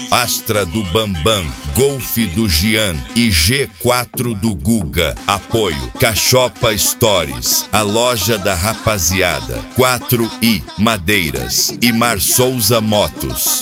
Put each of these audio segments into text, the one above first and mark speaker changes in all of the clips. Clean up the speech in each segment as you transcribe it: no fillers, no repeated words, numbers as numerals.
Speaker 1: Astra do Bambam, Golf do Gian e G4 do Guga. Apoio Cachopa Stories, a loja da rapaziada, 4i Madeiras e Mar Souza Motos.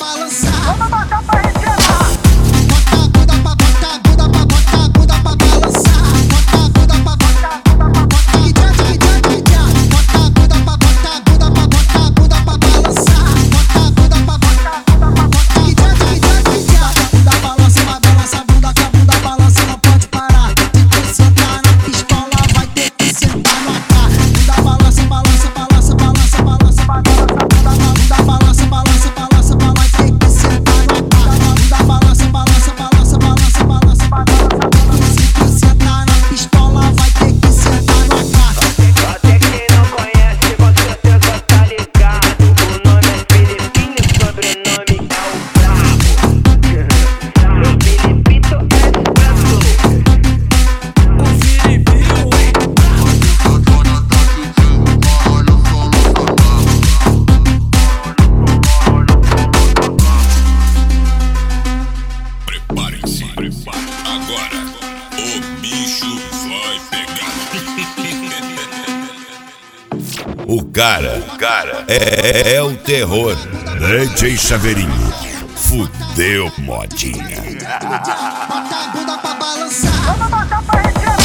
Speaker 2: Agora, o bicho vai pegar.
Speaker 1: O cara é o terror. DJ Chaveirinho, fudeu modinha.
Speaker 3: Bota a bunda pra balançar. Vamos botar pra rechear.